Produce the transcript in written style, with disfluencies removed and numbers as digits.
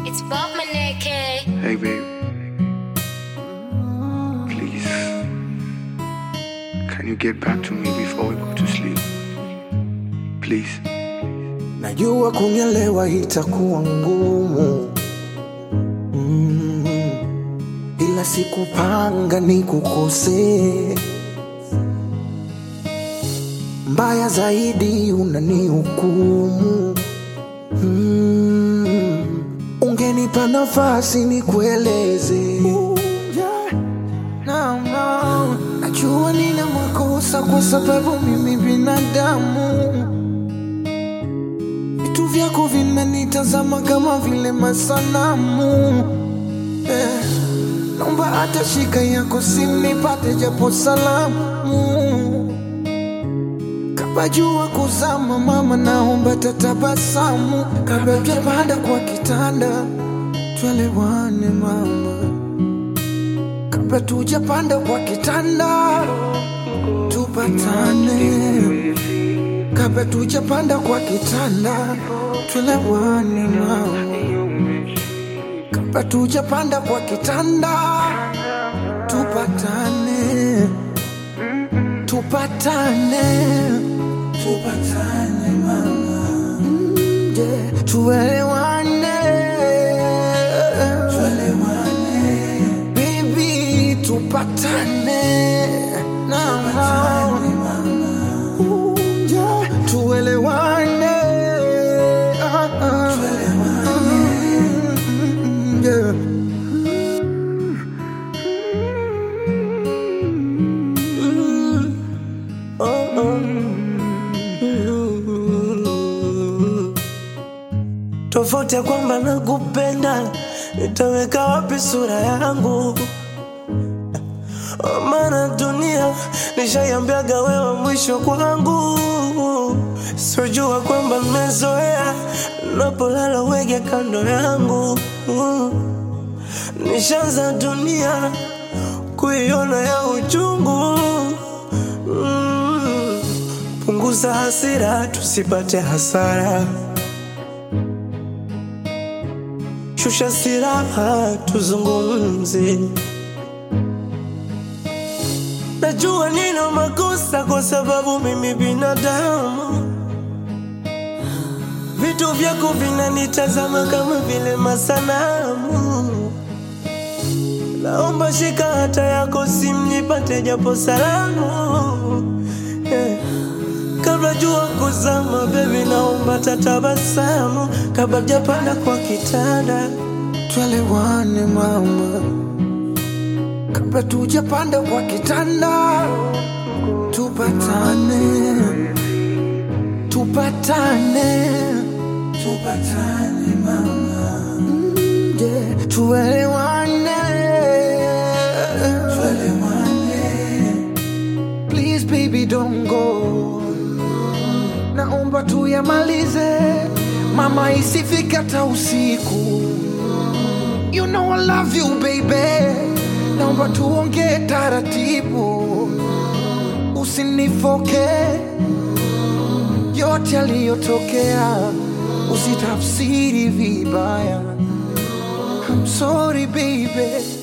It's Bob Maneke. Hey babe, please, can you get back to me before we go to sleep? Please. Najua kunielewa itakuwa ngumu, ila sikupanga nikukosee. Mbaya zaidi unanihukumu. Ungenipa nafasi nikueleze. Najua nina makosa kwa sababu mimi binadamu. Vitu vyako vinanitazama kama vile masanamu. Naomba hata shika yako simu nipate japo salamu. Kabla jua kuzama mama, naomba tatabasamu. Kabla hujapanda kwa kitanda tuelewane mama. Kabla tujapanda kwa kitanda tupatane. Kabla tujapanda kwa kitanda tuelewane mama. Kabla tujapanda kwa kitanda tupatane. Tupatane. Tupatane mama. Yeah. Tuelewane. Tuelewane. Baby, tupatane. Tupatane mama. Yeah. Tuelewane. Tuelewane. Yeah. Tofauti ya kwamba nakupenda, nitaweka wapi sura yangu? Maana dunia nishaiambiaga wewe mwisho kwangu. Sijua kwamba nimezoea napolala wege kando yangu. Nishaanza dunia kuiona ya uchungu. Punguza hasira tusipate hasara. Shusha silaha tuzungumze. Najua nina makosa kwa sababu mimi binadamu. Vitu vyako vinanitazama kama vile masanamu. Naomba shika hata yako simu nipate japo salamu. Kabla jua kuzama baby, naomba tatabasamu. Kabla hujapanda kwa kitanda tuelewane mama. Kabla tujapanda kwa kitanda tupatane. Tupatane. Tupatane mama. Yeah. Tuelewane. Tuelewane. Please baby don't go. Naomba tuyamalize mama, isifika hata usiku. You know I love you baby. Naomba tuongee taratibu, usinifoke. Yote yaliyotokea usitafsiri vibaya. I'm sorry baby.